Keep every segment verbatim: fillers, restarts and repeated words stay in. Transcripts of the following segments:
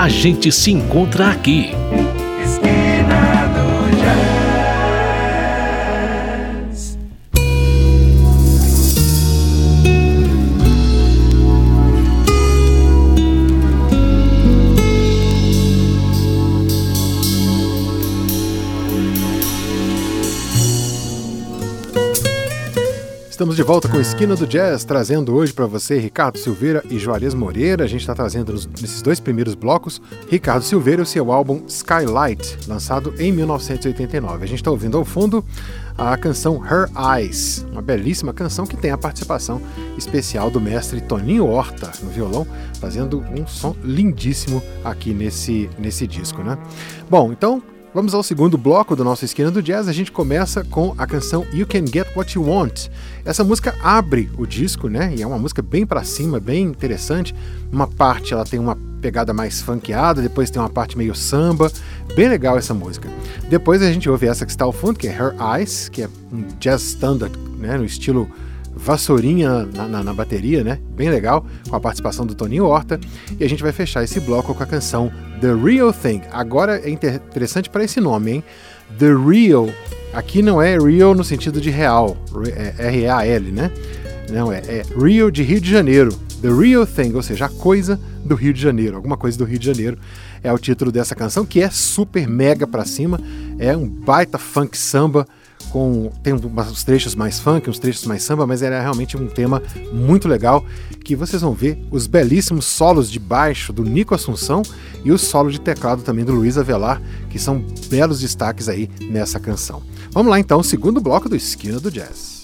a gente se encontra aqui. Esquina do Jazz. Estamos de volta com Esquina do Jazz, trazendo hoje para você Ricardo Silveira e Juarez Moreira. A gente está trazendo nos, nesses dois primeiros blocos Ricardo Silveira e o seu álbum Skylight, lançado em mil novecentos e oitenta e nove. A gente está ouvindo ao fundo a canção Her Eyes, uma belíssima canção que tem a participação especial do mestre Toninho Horta no violão, fazendo um som lindíssimo aqui nesse, nesse disco, né? Bom, então vamos ao segundo bloco do nosso Esquina do Jazz. A gente começa com a canção You Can Get What You Want. Essa música abre o disco, né? E é uma música bem pra cima, bem interessante. Uma parte ela tem uma pegada mais funkeada, depois tem uma parte meio samba. Bem legal essa música. Depois a gente ouve essa que está ao fundo, que é Her Eyes, que é um jazz standard, né? No estilo vassourinha na, na, na bateria, né? Bem legal, com a participação do Toninho Horta. E a gente vai fechar esse bloco com a canção The Real Thing. Agora é interessante para esse nome, hein? The Real, aqui não é real no sentido de real, é R E A L, né? Não, é, é Real de Rio de Janeiro. The Real Thing, ou seja, a coisa do Rio de Janeiro, alguma coisa do Rio de Janeiro é o título dessa canção, que é super mega pra cima, é um baita funk samba, com, tem uns trechos mais funk, uns trechos mais samba, mas era realmente um tema muito legal, que vocês vão ver os belíssimos solos de baixo do Nico Assunção e o solo de teclado também do Luiz Avelar, que são belos destaques aí nessa canção. Vamos lá então, segundo bloco do Esquina do Jazz.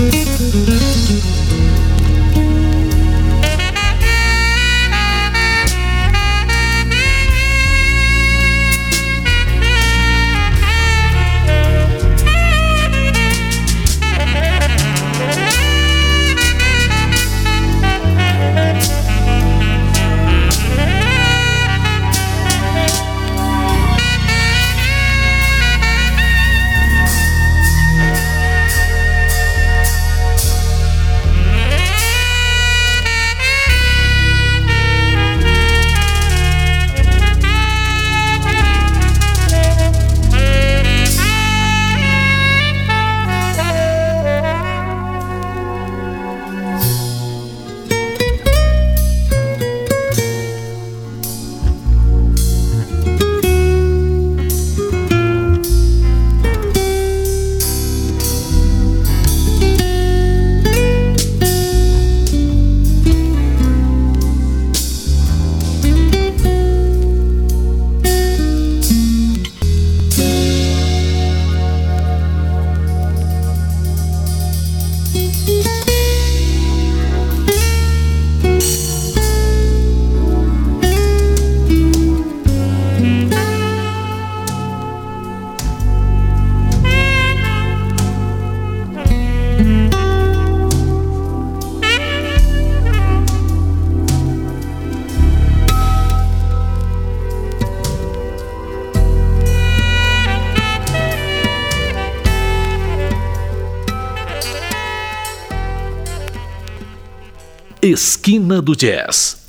Esquina do Jazz.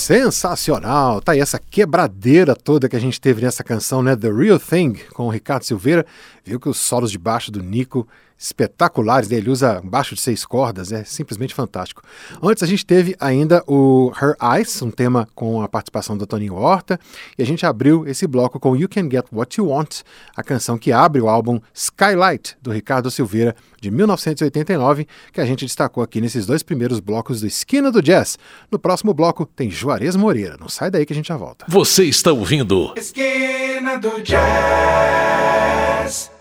Sensacional! Tá aí essa quebradeira toda que a gente teve nessa canção, né? The Real Thing, com o Ricardo Silveira. Viu que os solos de baixo do Nico espetaculares, né? Ele usa baixo de seis cordas, é simplesmente fantástico. Antes a gente teve ainda o Her Eyes, um tema com a participação do Toninho Horta, e a gente abriu esse bloco com You Can Get What You Want, a canção que abre o álbum Skylight, do Ricardo Silveira, de mil novecentos e oitenta e nove, que a gente destacou aqui nesses dois primeiros blocos do Esquina do Jazz. No próximo bloco tem Juarez Moreira. Não sai daí que a gente já volta. Você está ouvindo Esquina do Jazz.